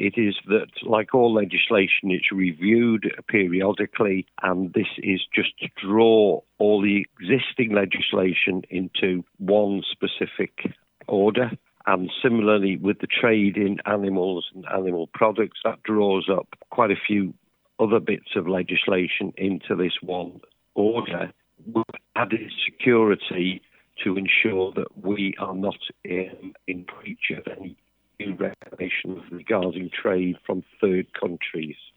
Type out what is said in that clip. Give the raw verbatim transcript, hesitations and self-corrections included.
it is that, like all legislation, it's reviewed periodically, and this is just to draw all the existing legislation into one specific order. And similarly, with the trade in animals and animal products, that draws up quite a few other bits of legislation into this one order, with added security to ensure that we are not in, in breach of any new regulations regarding trade from third countries.